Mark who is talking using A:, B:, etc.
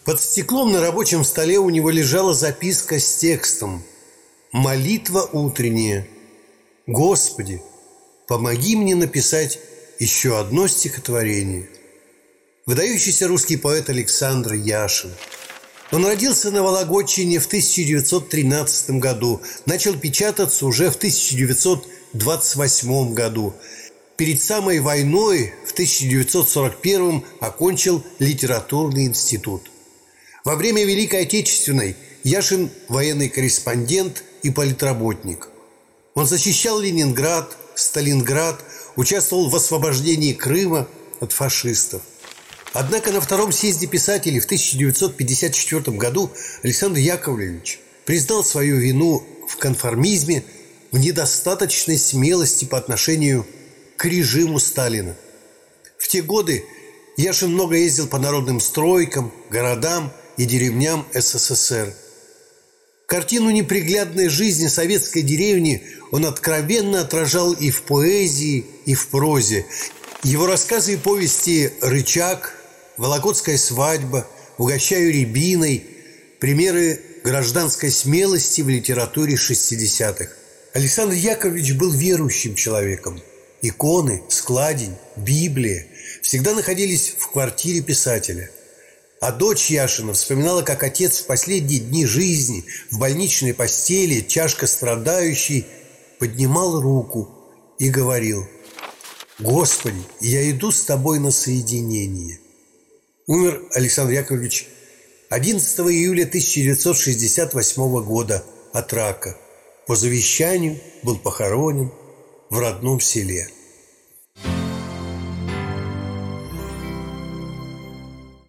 A: Под стеклом на рабочем столе у него лежала записка с текстом: «Молитва утренняя. Господи, помоги мне написать еще одно стихотворение». Выдающийся русский поэт Александр Яшин. Он родился на Вологодчине в 1913 году, начал печататься уже в 1928 году. Перед самой войной в 1941 окончил литературный институт. Во время Великой Отечественной Яшин – военный корреспондент и политработник. Он защищал Ленинград, Сталинград, участвовал в освобождении Крыма от фашистов. Однако на Втором съезде писателей в 1954 году Александр Яковлевич признал свою вину в конформизме, в недостаточной смелости по отношению к режиму Сталина. В те годы Яшин много ездил по народным стройкам, городам и деревням СССР. Картину неприглядной жизни советской деревни он откровенно отражал и в поэзии, и в прозе. Его рассказы и повести «Рычаг», «Вологодская свадьба», «Угощаю рябиной» – примеры гражданской смелости в литературе 60-х. Александр Яковлевич был верующим человеком. Иконы, складень, Библия всегда находились в квартире писателя. А дочь Яшина вспоминала, как отец в последние дни жизни в больничной постели, тяжко страдающий, поднимал руку и говорил: «Господи, я иду с тобой на соединение». Умер Александр Яковлевич 11 июля 1968 года от рака. По завещанию был похоронен в родном селе.